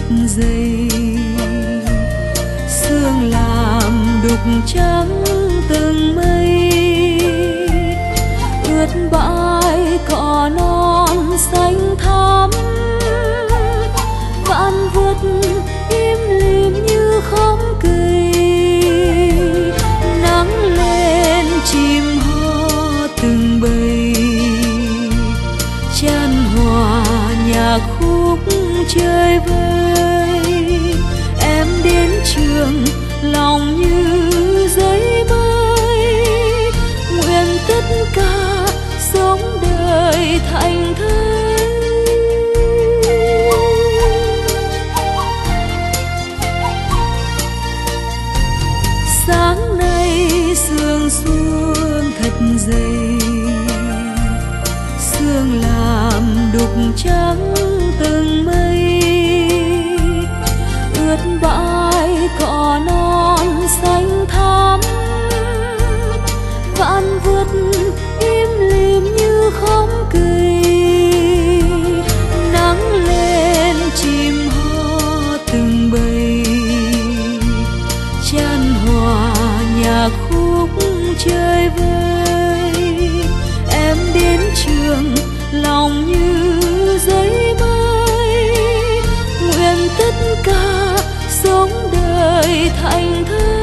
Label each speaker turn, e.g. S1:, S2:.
S1: dày, sương làm đục trắng từng mây, ướt bãi cỏ non xanh thắm, vạn vật im lìm như khóm cây, nắng lên chim hót từng bầy, chan hòa nhạc khúc chơi vơi. Em đến trường lòng như giấy mới, nguyện tất cả sống đời thành thơi. Sáng nay sương xuống thật dày, sương làm đục trắng từng mây, ướt bãi cỏ non xanh thắm, vạn vật im lìm như khóm cây, nắng lên chim hót từng bầy, chan hòa nhạc khúc chơi vơi. Em đến trường lòng như giấy mới, nguyện tất cả sống đời thành thơi.